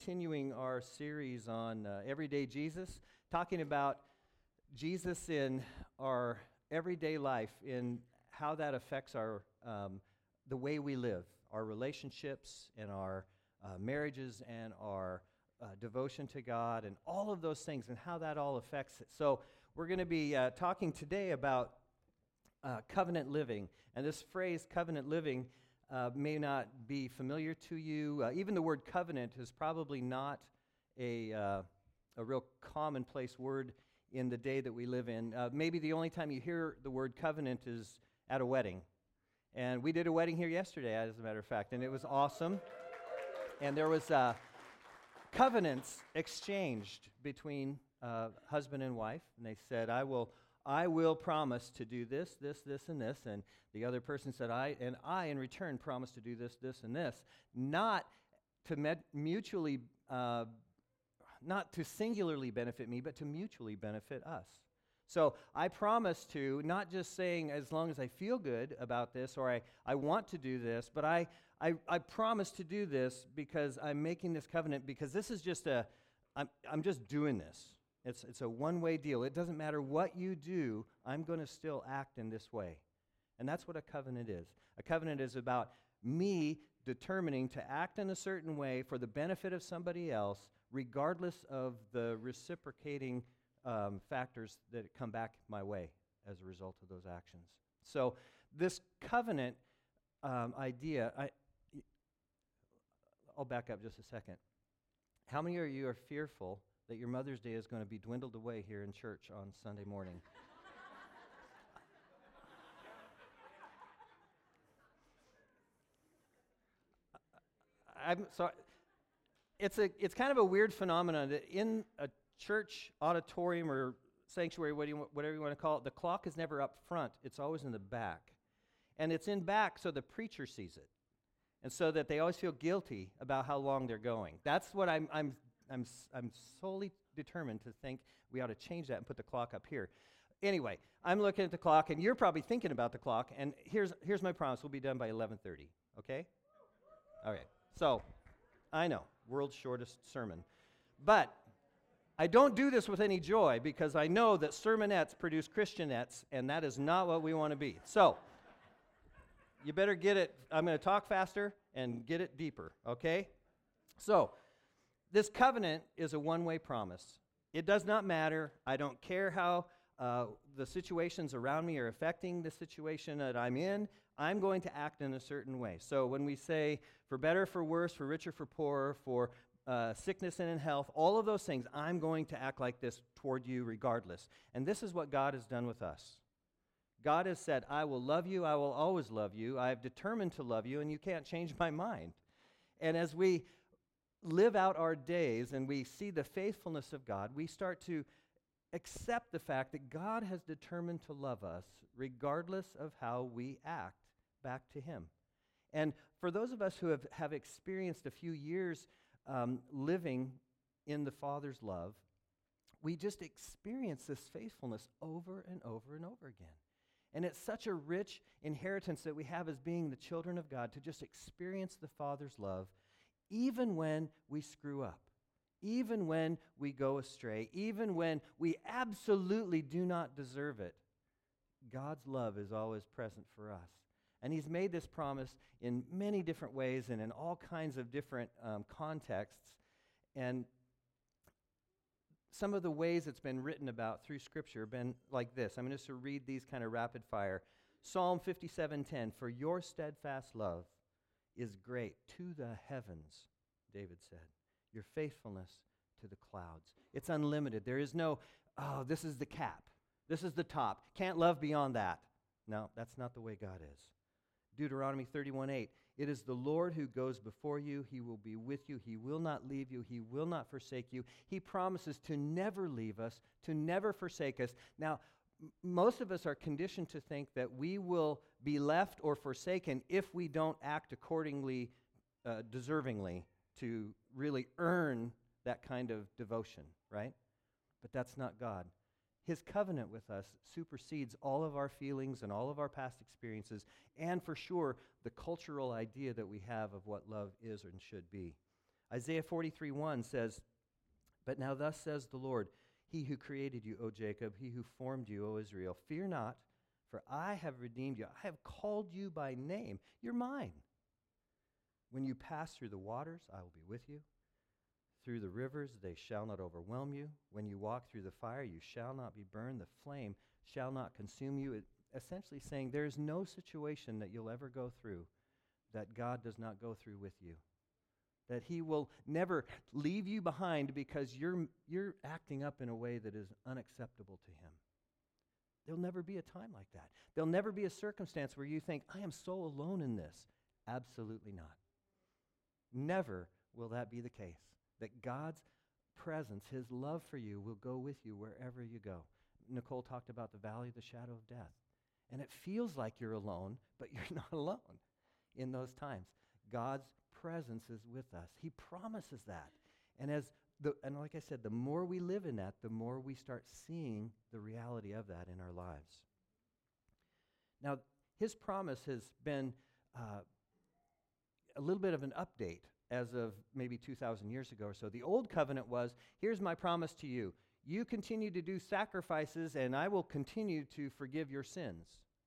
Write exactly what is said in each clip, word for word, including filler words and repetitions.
Continuing our series on uh, Everyday Jesus, talking about Jesus in our everyday life, in how that affects our um, the way we live, our relationships, and our uh, marriages, and our uh, devotion to God, and all of those things, and how that all affects it. So we're going to be uh, talking today about uh, covenant living, and this phrase, covenant living, Uh, may not be familiar to you. Uh, even the word covenant is probably not a, uh, a real commonplace word in the day that we live in. Uh, maybe the only time you hear the word covenant is at a wedding. And we did a wedding here yesterday, as a matter of fact, and it was awesome. And there was uh, covenants exchanged between uh, husband and wife, and they said, I will I will promise to do this, this, this, and this. And the other person said, I, and I in return promise to do this, this, and this. Not to med- mutually, uh, not to singularly benefit me, but to mutually benefit us. So I promise to, not just saying as long as I feel good about this, or I, I want to do this, but I, I, I promise to do this because I'm making this covenant, because this is just a, I'm, I'm just doing this. It's it's a one-way deal. It doesn't matter what you do, I'm going to still act in this way. And that's what a covenant is. A covenant is about me determining to act in a certain way for the benefit of somebody else, regardless of the reciprocating um, factors that come back my way as a result of those actions. So this covenant um, idea, I, I'll back up just a second. How many of you are fearful that your Mother's Day is going to be dwindled away here in church on Sunday morning? I'm sorry. It's a it's kind of a weird phenomenon that in a church auditorium or sanctuary, whatever you want to call it, the clock is never up front. It's always in the back. And it's in back so the preacher sees it. And so that they always feel guilty about how long they're going. That's what I'm I'm I'm I'm solely determined to think we ought to change that and put the clock up here. Anyway, I'm looking at the clock, and you're probably thinking about the clock, and here's here's my promise. We'll be done by eleven thirty, okay? All right. So, I know, world's shortest sermon. But I don't do this with any joy, because I know that sermonettes produce Christianettes, and that is not what we want to be. So, you better get it. I'm going to talk faster and get it deeper, okay? So, this covenant is a one-way promise. It does not matter. I don't care how uh, the situations around me are affecting the situation that I'm in. I'm going to act in a certain way. So when we say for better, for worse, for richer, for poorer, for uh, sickness and in health, all of those things, I'm going to act like this toward you regardless. And this is what God has done with us. God has said, I will love you, I will always love you, I have determined to love you, and you can't change my mind. And as we live out our days and we see the faithfulness of God, we start to accept the fact that God has determined to love us regardless of how we act back to Him. And for those of us who have, have experienced a few years um, living in the Father's love, we just experience this faithfulness over and over and over again. And it's such a rich inheritance that we have as being the children of God, to just experience the Father's love even when we screw up, even when we go astray, even when we absolutely do not deserve it. God's love is always present for us. And He's made this promise in many different ways and in all kinds of different um, contexts. And some of the ways it's been written about through Scripture have been like this. I'm just going to read these kind of rapid fire. Psalm fifty-seven ten, for your steadfast love is great to the heavens, David said. Your faithfulness to the clouds. It's unlimited. There is no, oh, this is the cap. This is the top. Can't love beyond that. No, that's not the way God is. Deuteronomy thirty-one eight, it is the Lord who goes before you. He will be with you. He will not leave you. He will not forsake you. He promises to never leave us, to never forsake us. Now, most of us are conditioned to think that we will be left or forsaken if we don't act accordingly, uh, deservingly, to really earn that kind of devotion, right? But that's not God. His covenant with us supersedes all of our feelings and all of our past experiences, and for sure, the cultural idea that we have of what love is and should be. Isaiah forty-three one says, "But now thus says the Lord, He who created you, O Jacob, He who formed you, O Israel, fear not, for I have redeemed you. I have called you by name. You're mine. When you pass through the waters, I will be with you. Through the rivers, they shall not overwhelm you. When you walk through the fire, you shall not be burned. The flame shall not consume you." It, essentially saying there is no situation that you'll ever go through that God does not go through with you. That He will never leave you behind because you're, you're acting up in a way that is unacceptable to Him. There'll never be a time like that. There'll never be a circumstance where you think, I am so alone in this. Absolutely not. Never will that be the case. That God's presence, His love for you, will go with you wherever you go. Nicole talked about the valley of the shadow of death. And it feels like you're alone, but you're not alone in those times. God's presence is with us. He promises that. And as the and like I said, the more we live in that, the more we start seeing the reality of that in our lives. Now, His promise has been uh, a little bit of an update as of maybe two thousand years ago or so. The old covenant was, here's my promise to you. You continue to do sacrifices, and I will continue to forgive your sins.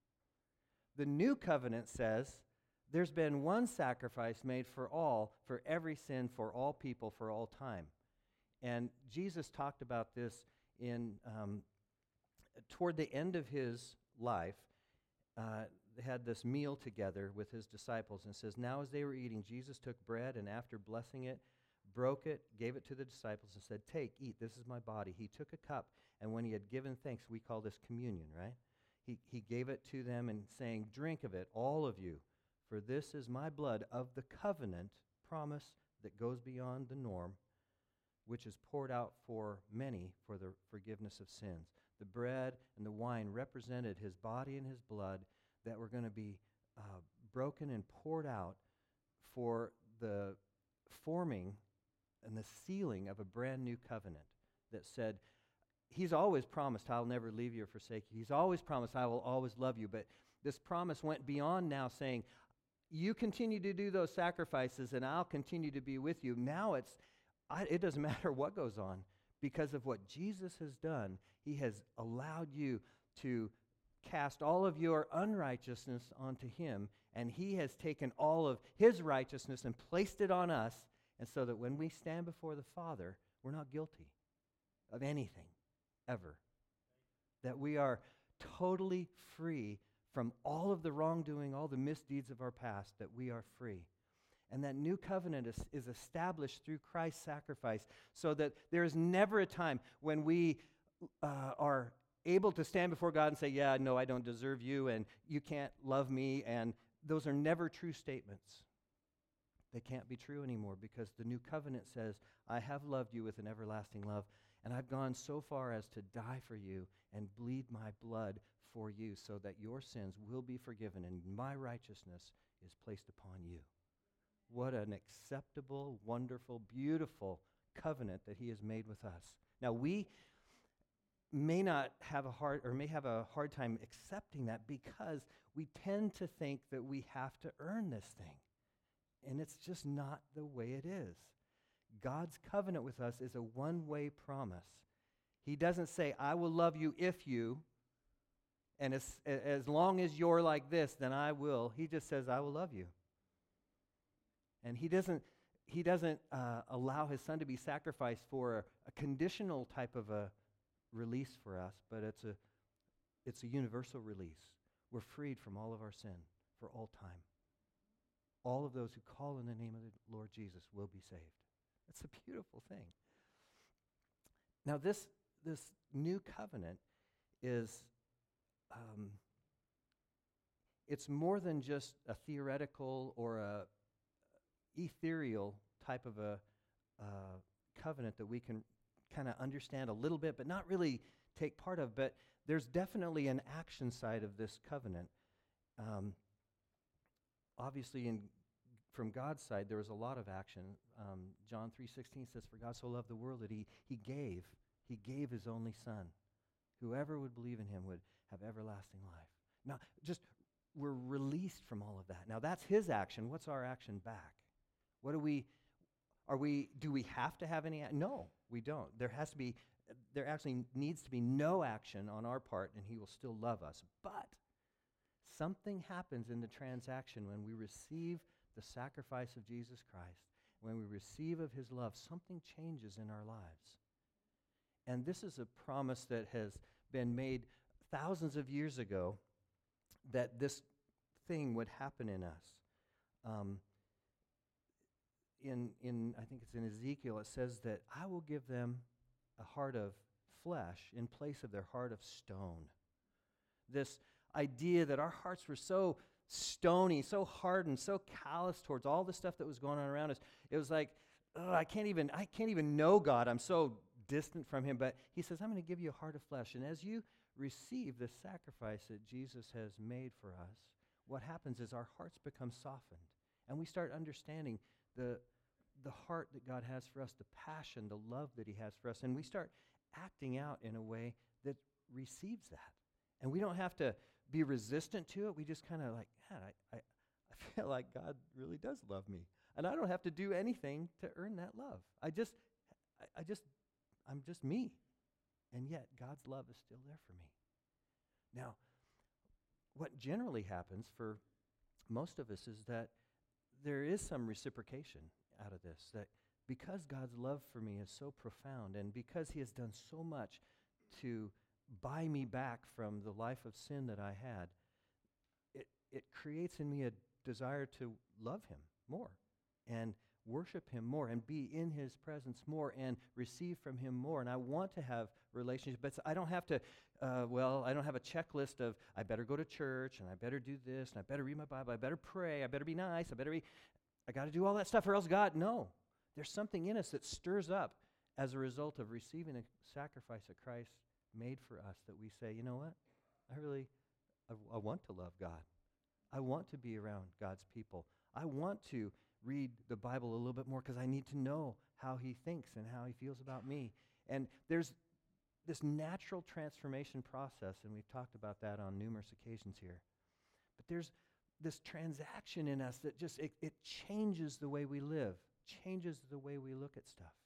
The new covenant says, there's been one sacrifice made for all, for every sin, for all people, for all time. And Jesus talked about this in um, toward the end of His life. Uh, they had this meal together with His disciples, and it says, now as they were eating, Jesus took bread, and after blessing it, broke it, gave it to the disciples, and said, take, eat, this is my body. He took a cup, and when He had given thanks, we call this communion, right? He, he gave it to them and saying, drink of it, all of you. For this is my blood of the covenant promise that goes beyond the norm, which is poured out for many for the forgiveness of sins. The bread and the wine represented His body and His blood that were going to be uh, broken and poured out for the forming and the sealing of a brand new covenant that said, He's always promised, I'll never leave you or forsake you. He's always promised, I will always love you. But this promise went beyond now saying, you continue to do those sacrifices, and I'll continue to be with you. Now it's, I, it doesn't matter what goes on. Because of what Jesus has done, He has allowed you to cast all of your unrighteousness onto Him, and He has taken all of His righteousness and placed it on us, and so that when we stand before the Father, we're not guilty of anything, ever. That we are totally free from all of the wrongdoing, all the misdeeds of our past, that we are free. And that new covenant is, is established through Christ's sacrifice, so that there is never a time when we uh, are able to stand before God and say, yeah, no, I don't deserve you, and you can't love me, and those are never true statements. They can't be true anymore, because the new covenant says, I have loved you with an everlasting love, and I've gone so far as to die for you and bleed my blood for you, so that your sins will be forgiven and my righteousness is placed upon you. What an acceptable, wonderful, beautiful covenant that He has made with us. Now, we may not have a hard, or may have a hard time accepting that, because we tend to think that we have to earn this thing. And it's just not the way it is. God's covenant with us is a one-way promise. He doesn't say, I will love you if you, and as, as long as you're like this, then I will. He just says, I will love you. And He doesn't, he doesn't uh, allow His Son to be sacrificed for a, a conditional type of a release for us, but it's a, it's a universal release. We're freed from all of our sin for all time. All of those who call in the name of the Lord Jesus will be saved. That's a beautiful thing. Now, this, this new covenant is, um, it's more than just a theoretical or a ethereal type of a uh, covenant that we can kind of understand a little bit, but not really take part of. But there's definitely an action side of this covenant. Um, obviously, in from God's side, there was a lot of action. Um, John three sixteen says, for God so loved the world that he, he gave. He gave His only Son. Whoever would believe in Him would have everlasting life. Now, just, we're released from all of that. Now, that's His action. What's our action back? What do we, Are we, do we have to have any? A- no, we don't. There has to be, there actually needs to be no action on our part, and he will still love us. But something happens in the transaction when we receive the sacrifice of Jesus Christ, when we receive of his love, something changes in our lives. And this is a promise that has been made thousands of years ago, that this thing would happen in us. Um, in, in, I think it's in Ezekiel, it says that I will give them a heart of flesh in place of their heart of stone. This idea that our hearts were so stony, so hardened, so callous towards all the stuff that was going on around us. It was like, oh, I can't even, I can't even know God. I'm so distant from him. But he says, I'm going to give you a heart of flesh. And as you receive the sacrifice that Jesus has made for us, what happens is our hearts become softened. And we start understanding the, the heart that God has for us, the passion, the love that he has for us. And we start acting out in a way that receives that. And we don't have to be resistant to it. We just kind of like, man, I, I, I feel like God really does love me. And I don't have to do anything to earn that love. I just, I, I just, I'm just me. And yet God's love is still there for me. Now, what generally happens for most of us is that there is some reciprocation out of this, that because God's love for me is so profound, and because he has done so much to buy me back from the life of sin that I had, it, it creates in me a desire to love him more and worship him more and be in his presence more and receive from him more. And I want to have relationships, but I don't have to, uh, well, I don't have a checklist of I better go to church and I better do this and I better read my Bible, I better pray, I better be nice, I better be, I got to do all that stuff or else God, no. There's something in us that stirs up as a result of receiving a sacrifice that Christ made for us, that we say, you know what, I really, I, I want to love God. I want to be around God's people. I want to read the Bible a little bit more because I need to know how he thinks and how he feels about me. And there's this natural transformation process, and we've talked about that on numerous occasions here. But there's this transaction in us that just, it, it changes the way we live, changes the way we look at stuff.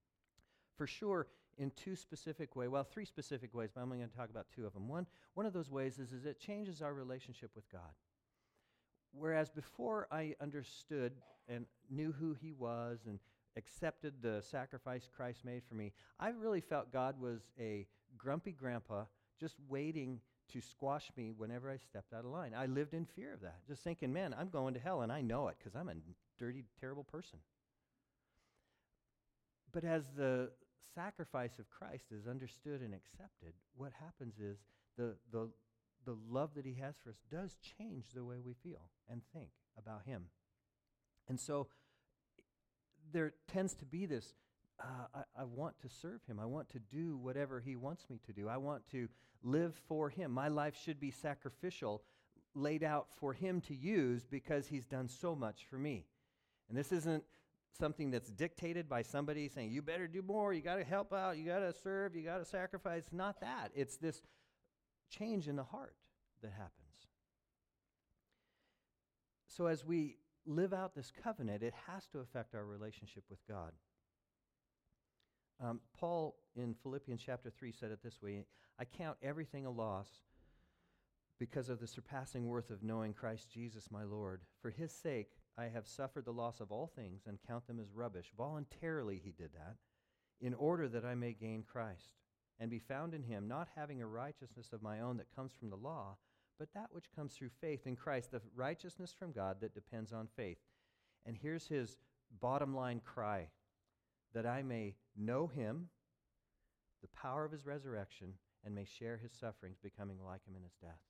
For sure, in two specific ways, well, three specific ways, but I'm only going to talk about two of them. One, one of those ways is, is it changes our relationship with God. Whereas before I understood and knew who he was and accepted the sacrifice Christ made for me, I really felt God was a grumpy grandpa just waiting to squash me whenever I stepped out of line. I lived in fear of that, just thinking, man, I'm going to hell, and I know it because I'm a dirty, terrible person. But as the sacrifice of Christ is understood and accepted, what happens is the the the love that he has for us does change the way we feel and think about him. And so there tends to be this, uh, I, I want to serve him. I want to do whatever he wants me to do. I want to live for him. My life should be sacrificial, laid out for him to use because he's done so much for me. And this isn't something that's dictated by somebody saying, you better do more, you got to help out, you got to serve, you got to sacrifice. It's not that. It's this change in the heart that happens. So as we live out this covenant, it has to affect our relationship with God. Um, Paul in Philippians chapter three said it this way, I count everything a loss because of the surpassing worth of knowing Christ Jesus my Lord. For his sake I have suffered the loss of all things and count them as rubbish. Voluntarily he did that, in order that I may gain Christ and be found in him, not having a righteousness of my own that comes from the law, but that which comes through faith in Christ, the righteousness from God that depends on faith. And here's his bottom line cry, that I may know him, the power of his resurrection, and may share his sufferings, becoming like him in his death.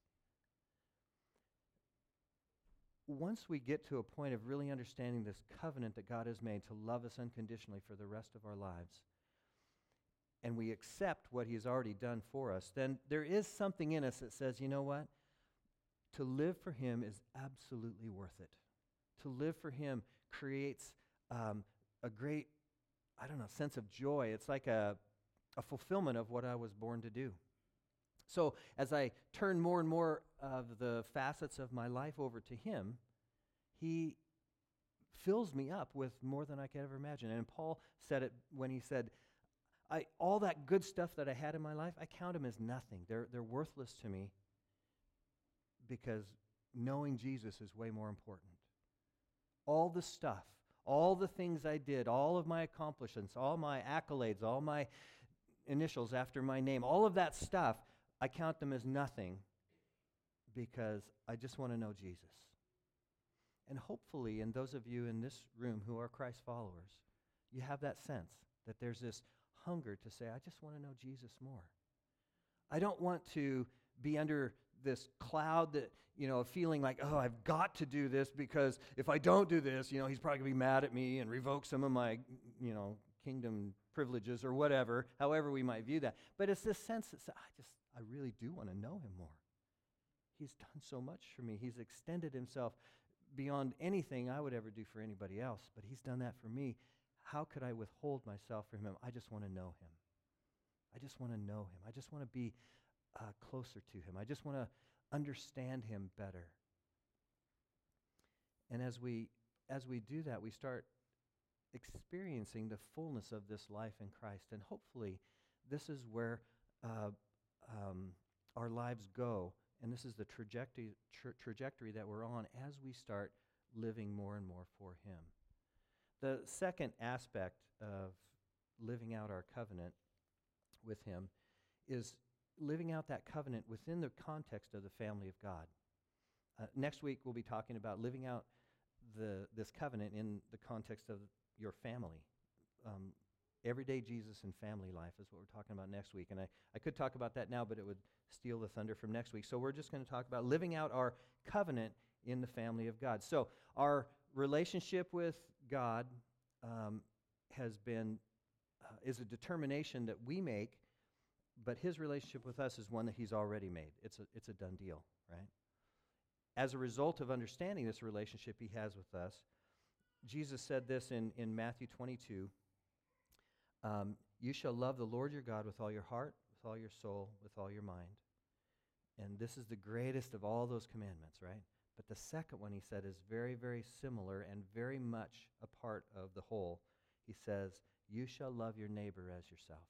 Once we get to a point of really understanding this covenant that God has made to love us unconditionally for the rest of our lives, and we accept what he has already done for us, then there is something in us that says, you know what? To live for him is absolutely worth it. To live for him creates um, a great, I don't know, sense of joy. It's like a, a fulfillment of what I was born to do. So as I turn more and more of the facets of my life over to him, he fills me up with more than I could ever imagine. And Paul said it when he said, I, all that good stuff that I had in my life, I count them as nothing. They're, they're worthless to me because knowing Jesus is way more important. All the stuff, all the things I did, all of my accomplishments, all my accolades, all my initials after my name, all of that stuff, I count them as nothing because I just want to know Jesus. And hopefully, in those of you in this room who are Christ followers, you have that sense that there's this hunger to say, I just want to know Jesus more. I don't want to be under this cloud that, you know, feeling like, oh, I've got to do this because if I don't do this, you know, he's probably going to be mad at me and revoke some of my, you know, kingdom privileges or whatever, however we might view that. But it's this sense that I just, I really do want to know him more. He's done so much for me. He's extended himself beyond anything I would ever do for anybody else, but he's done that for me. How could I withhold myself from him? I just want to know him. I just want to know him. I just want to be uh, closer to him. I just want to understand him better. And as we as we do that, we start experiencing the fullness of this life in Christ. And hopefully, this is where uh, um, our lives go. And this is the trajectory tra- trajectory that we're on as we start living more and more for him. The second aspect of living out our covenant with him is living out that covenant within the context of the family of God. Uh, next week, we'll be talking about living out the this covenant in the context of your family. Um, everyday Jesus and family life is what we're talking about next week. And I, I could talk about that now, but it would steal the thunder from next week. So we're just going to talk about living out our covenant in the family of God. So our relationship with God um, has been, uh, is a determination that we make, but his relationship with us is one that he's already made. It's a, it's a done deal, right? As a result of understanding this relationship he has with us, Jesus said this in, in Matthew twenty-two, um, you shall love the Lord your God with all your heart, with all your soul, with all your mind. And this is the greatest of all those commandments, right? But the second one, he said, is very, very similar and very much a part of the whole. He says, you shall love your neighbor as yourself.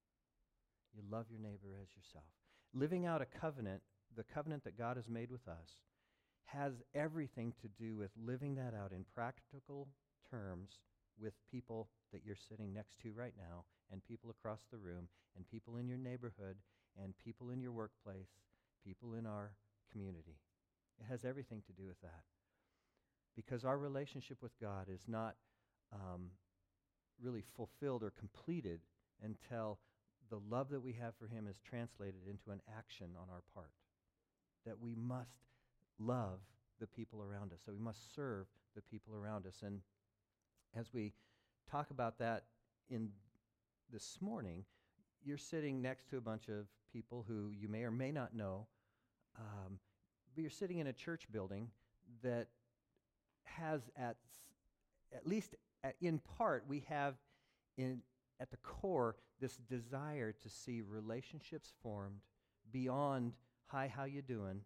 You love your neighbor as yourself. Living out a covenant, the covenant that God has made with us, has everything to do with living that out in practical terms with people that you're sitting next to right now, and people across the room, and people in your neighborhood, and people in your workplace, people in our community. It has everything to do with that. Because our relationship with God is not um, really fulfilled or completed until the love that we have for him is translated into an action on our part. That we must love the people around us. So we must serve the people around us. And as we talk about that in this morning, you're sitting next to a bunch of people who you may or may not know, um, but you're sitting in a church building that has at at least at, in part, we have in at the core this desire to see relationships formed beyond, hi, how you doing?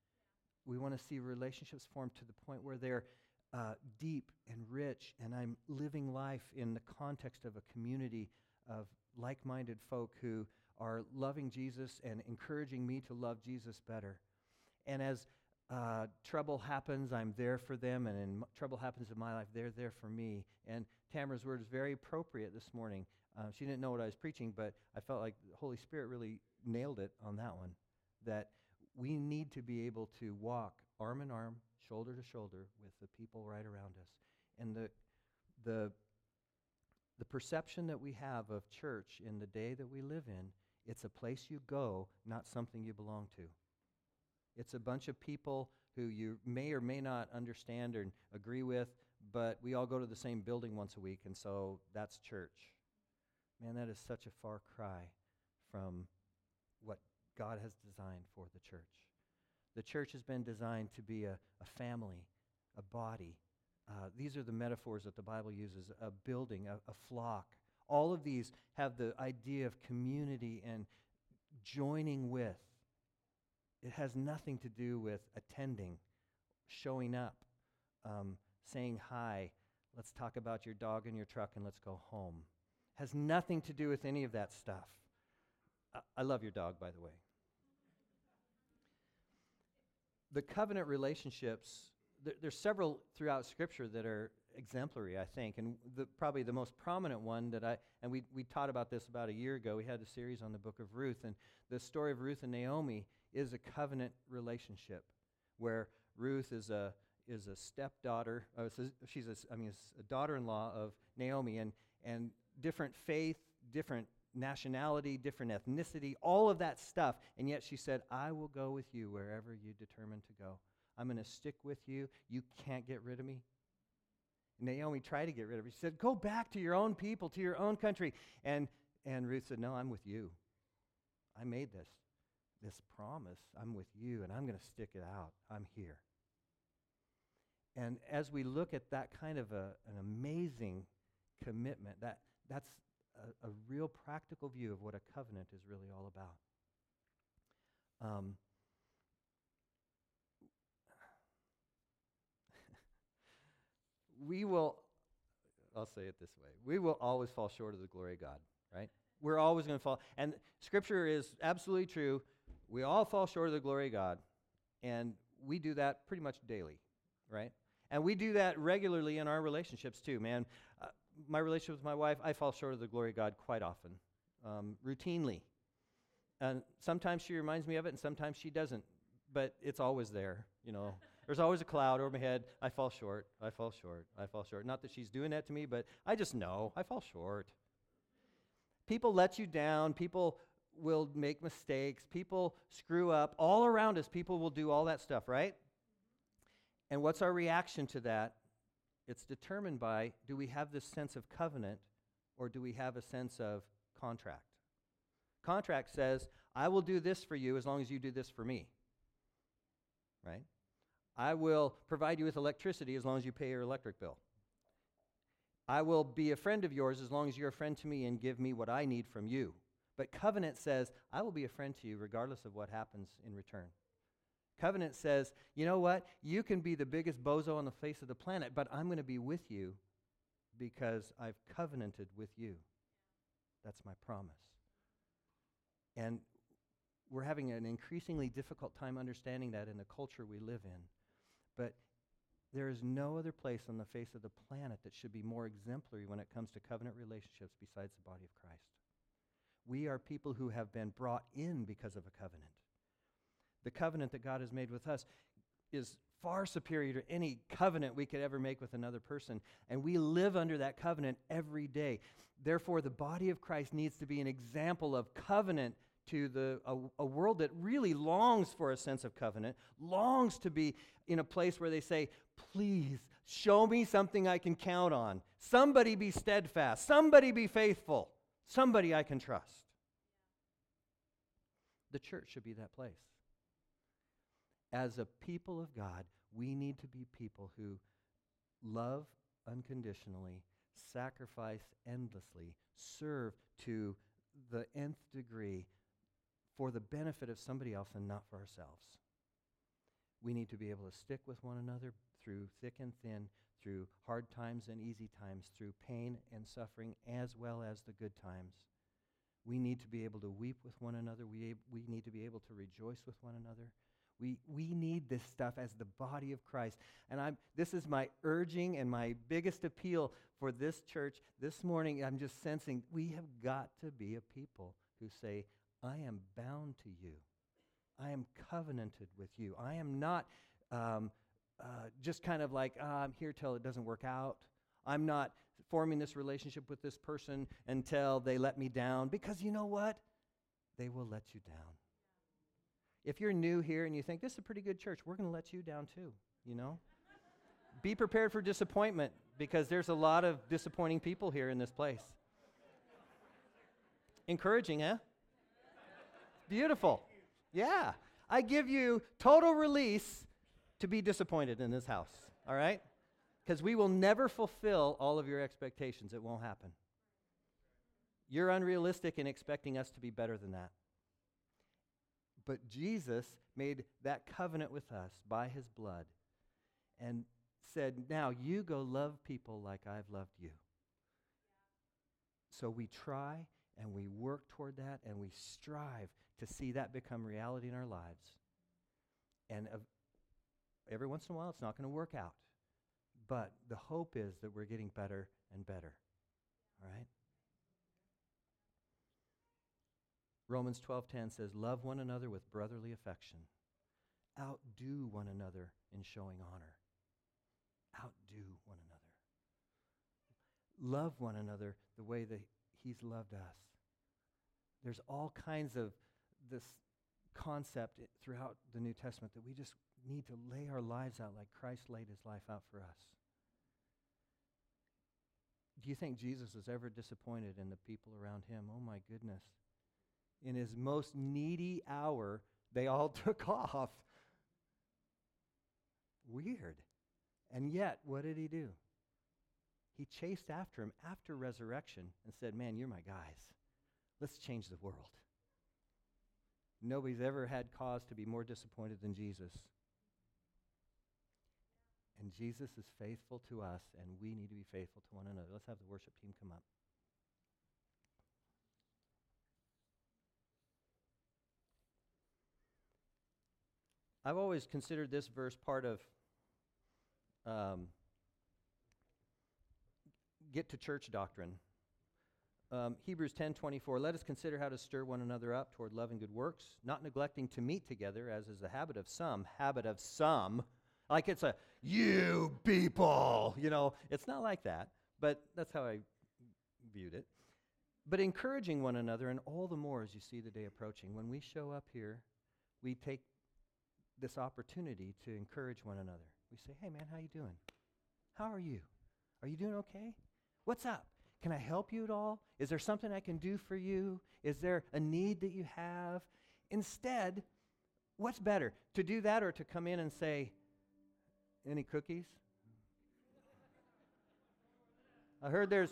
We want to see relationships formed to the point where they're uh, deep and rich, and I'm living life in the context of a community of like-minded folk who are loving Jesus and encouraging me to love Jesus better. And as uh, trouble happens, I'm there for them, and in m- trouble happens in my life, they're there for me. And Tamara's word is very appropriate this morning. Uh, she didn't know what I was preaching, but I felt like the Holy Spirit really nailed it on that one, that we need to be able to walk arm in arm, shoulder to shoulder with the people right around us. And the the the perception that we have of church in the day that we live in, it's a place you go, not something you belong to. It's a bunch of people who you may or may not understand or agree with, but we all go to the same building once a week, and so that's church. Man, that is such a far cry from what God has designed for the church. The church has been designed to be a, a family, a body. Uh, these are the metaphors that the Bible uses, a building, a, a flock. All of these have the idea of community and joining with. It has nothing to do with attending, showing up, um, saying hi, Let's talk about your dog and your truck and let's go home. Has nothing to do with any of that stuff. I, I love your dog, by the way. The covenant relationships, there, there's several throughout Scripture that are exemplary, I think, and the, probably the most prominent one that I, and we, we taught about this about a year ago. We had a series on the book of Ruth, and the story of Ruth and Naomi is a covenant relationship where Ruth is a is a stepdaughter. Uh, so she's a, I mean, a daughter-in-law of Naomi, and and different faith, different nationality, different ethnicity, all of that stuff. And yet she said, "I will go with you wherever you determine to go. I'm going to stick with you. You can't get rid of me." Naomi tried to get rid of her. She said, "Go back to your own people, to your own country." And and Ruth said, "No, I'm with you. I made this this promise. I'm with you, and I'm going to stick it out. I'm here." And as we look at that kind of a, an amazing commitment, that that's a, a real practical view of what a covenant is really all about. Um, we will, I'll say it this way, we will always fall short of the glory of God, right? We're always going to fall. And Scripture is absolutely true. We all fall short of the glory of God, and we do that pretty much daily, right? And we do that regularly in our relationships too, man. Uh, my relationship with my wife, I fall short of the glory of God quite often, um, routinely. And sometimes she reminds me of it, and sometimes she doesn't. But it's always there, you know. There's always a cloud over my head. I fall short. I fall short. I fall short. Not that she's doing that to me, but I just know I fall short. People let you down. People will make mistakes. People screw up. All around us, people will do all that stuff, right? And what's our reaction to that? It's determined by, do we have this sense of covenant or do we have a sense of contract? Contract says, I will do this for you as long as you do this for me, right? I will provide you with electricity as long as you pay your electric bill. I will be a friend of yours as long as you're a friend to me and give me what I need from you. But covenant says, I will be a friend to you regardless of what happens in return. Covenant says, you know what? You can be the biggest bozo on the face of the planet, but I'm going to be with you because I've covenanted with you. That's my promise. And we're having an increasingly difficult time understanding that in the culture we live in. But there is no other place on the face of the planet that should be more exemplary when it comes to covenant relationships besides the body of Christ. We are people who have been brought in because of a covenant. The covenant that God has made with us is far superior to any covenant we could ever make with another person, and we live under that covenant every day. Therefore, the body of Christ needs to be an example of covenant to the a, a world that really longs for a sense of covenant, longs to be in a place where they say, please, show me something I can count on. Somebody be steadfast. Somebody be faithful. Somebody I can trust. The church should be that place. As a people of God, we need to be people who love unconditionally, sacrifice endlessly, serve to the nth degree for the benefit of somebody else and not for ourselves. We need to be able to stick with one another through thick and thin, through hard times and easy times, through pain and suffering, as well as the good times. We need to be able to weep with one another. We, we need to be able to rejoice with one another. We we need this stuff as the body of Christ. And I'm this is my urging and my biggest appeal for this church this morning. I'm just sensing we have got to be a people who say, I am bound to you. I am covenanted with you. I am not um, uh, just kind of like, ah, I'm here till it doesn't work out. I'm not forming this relationship with this person until they let me down. Because you know what? They will let you down. If you're new here and you think, this is a pretty good church, we're going to let you down too, you know? Be prepared for disappointment because there's a lot of disappointing people here in this place. Encouraging, huh? Beautiful. Yeah. I give you total release to be disappointed in this house, all right? Because we will never fulfill all of your expectations. It won't happen. You're unrealistic in expecting us to be better than that. But Jesus made that covenant with us by his blood. And said, now you go love people like I've loved you. So we try and we work toward that and we strive to see that become reality in our lives. And uh, every once in a while it's not going to work out. But the hope is that we're getting better and better. All right? Romans twelve ten says, love one another with brotherly affection. Outdo one another in showing honor. Outdo one another. Love one another the way that he's loved us. There's all kinds of this concept throughout the New Testament that we just need to lay our lives out like Christ laid his life out for us. Do you think Jesus was ever disappointed in the people around him? Oh my goodness. In his most needy hour, they all took off. Weird. And yet, what did he do? He chased after him after resurrection and said, man, you're my guys. Let's change the world. Nobody's ever had cause to be more disappointed than Jesus. And Jesus is faithful to us, and we need to be faithful to one another. Let's have the worship team come up. I've always considered this verse part of um, get to church doctrine. Um, Hebrews ten twenty-four, let us consider how to stir one another up toward love and good works, not neglecting to meet together, as is the habit of some. Habit of some. Like it's a, you people, you know. It's not like that, but that's how I viewed it. But encouraging one another, and all the more as you see the day approaching. When we show up here, we take this opportunity to encourage one another. We say, hey man, how you doing? How are you? Are you doing okay? What's up? Can I help you at all? Is there something I can do for you? Is there a need that you have? Instead, what's better, to do that or to come in and say, any cookies? I heard there's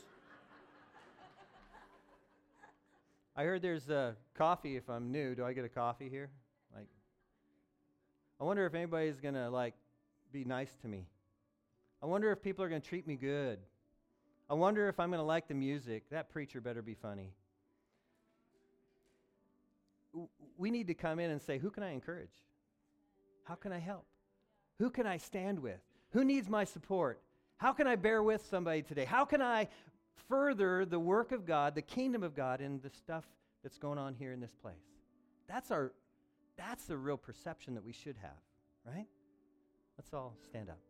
I heard there's uh, coffee if I'm new. Do I get a coffee here? Like, I wonder if anybody's going to like be nice to me. I wonder if people are going to treat me good. I wonder if I'm going to like the music. That preacher better be funny. W- we need to come in and say, who can I encourage? How can I help? Who can I stand with? Who needs my support? How can I bear with somebody today? How can I further the work of God, the kingdom of God, in the stuff that's going on here in this place? That's our, that's the real perception that we should have, right? Let's all stand up.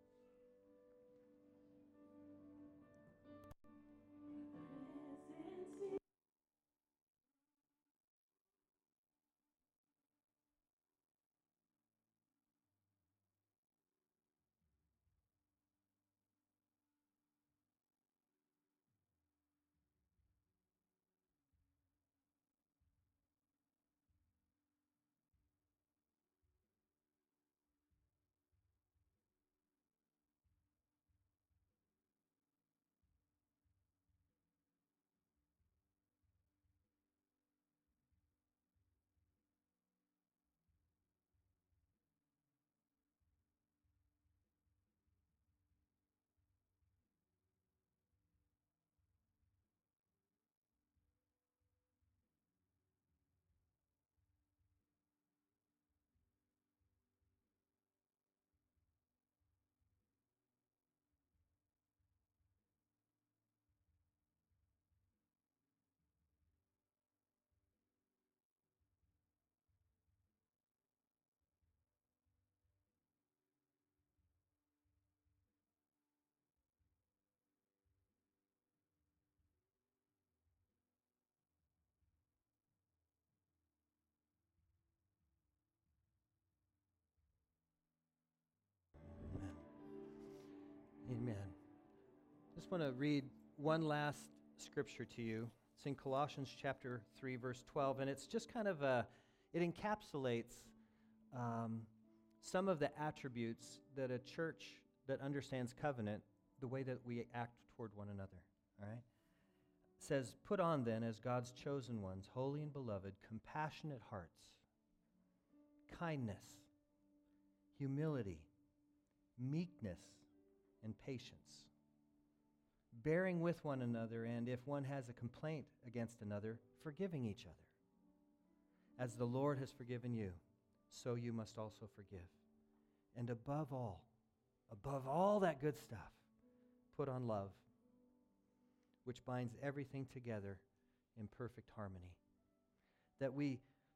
Amen. Just want to read one last scripture to you. It's in Colossians chapter three, verse twelve, and it's just kind of a, it encapsulates um, some of the attributes that a church that understands covenant, the way that we act toward one another, all right? It says, put on then as God's chosen ones, holy and beloved, compassionate hearts, kindness, humility, meekness, and patience, bearing with one another, and if one has a complaint against another, forgiving each other. As the Lord has forgiven you, so you must also forgive. And above all, above all that good stuff, put on love, which binds everything together in perfect harmony. That we,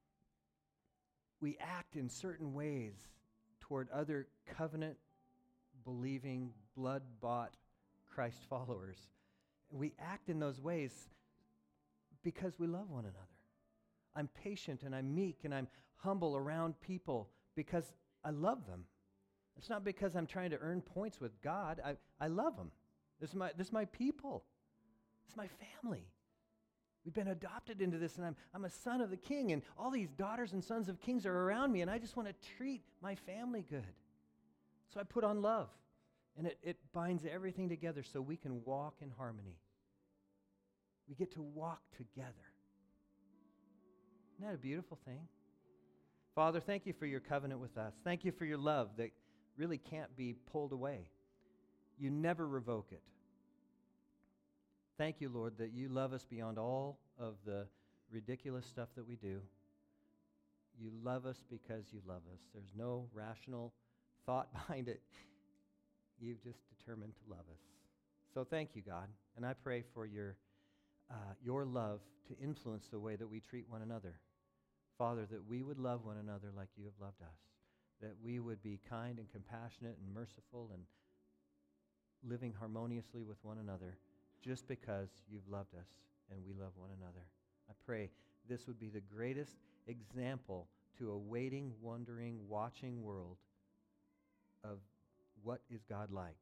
we act in certain ways toward other covenant-believing, blood-bought Christ followers. We act in those ways because we love one another. I'm patient and I'm meek and I'm humble around people because I love them. It's not because I'm trying to earn points with God. I, I love them. This is my, this is my people. It's my family. We've been adopted into this, and I'm, I'm a son of the king, and all these daughters and sons of kings are around me, and I just want to treat my family good. So I put on love, and it, it binds everything together so we can walk in harmony. We get to walk together. Isn't that a beautiful thing? Father, thank you for your covenant with us. Thank you for your love that really can't be pulled away. You never revoke it. Thank you, Lord, that you love us beyond all of the ridiculous stuff that we do. You love us because you love us. There's no rational thought behind it. You've just determined to love us. So thank you, God. And I pray for your, uh, your love to influence the way that we treat one another. Father, that we would love one another like you have loved us. That we would be kind and compassionate and merciful and living harmoniously with one another just because you've loved us and we love one another. I pray this would be the greatest example to a waiting, wondering, watching world of what is God like.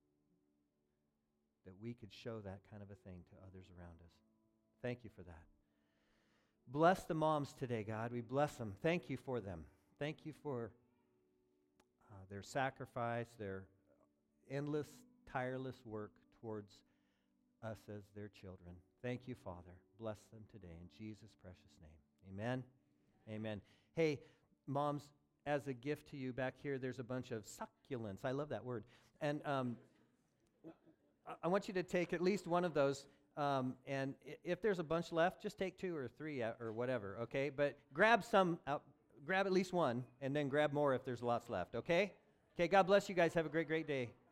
That we could show that kind of a thing to others around us. Thank you for that. Bless the moms today, God. We bless them. Thank you for them. Thank you for uh, their sacrifice, their endless, tireless work towards us as their children. Thank you, Father. Bless them today in Jesus' precious name. Amen. Amen. Hey, moms, as a gift to you back here, there's a bunch of succulents. I love that word. And um, I want you to take at least one of those. Um, and if there's a bunch left, just take two or three or whatever, okay? But grab some, out, grab at least one, and then grab more if there's lots left, okay? Okay, God bless you guys. Have a great, great day.